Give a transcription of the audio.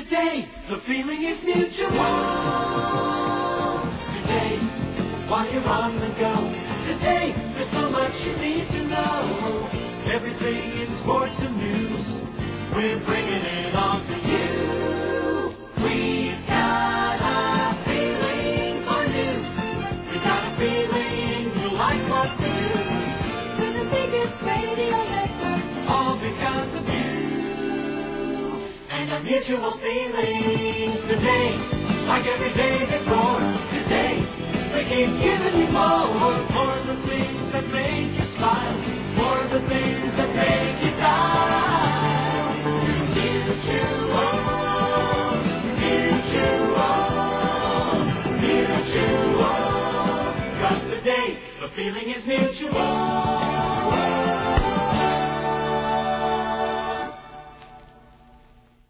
Today, the feeling is mutual. Today, while you're on the go. Today, there's so much you need to know. Everything in sports and news, we're bringing it on to you. We've got a feeling for news. We've got a feeling you like what we do. We're the biggest radio network, all because of you. And a mutual feeling today, like every day before. Today, we keep giving you more the things that make you smile, more the things that make you dial. Mutual, mutual, mutual. 'Cause today, the feeling is mutual.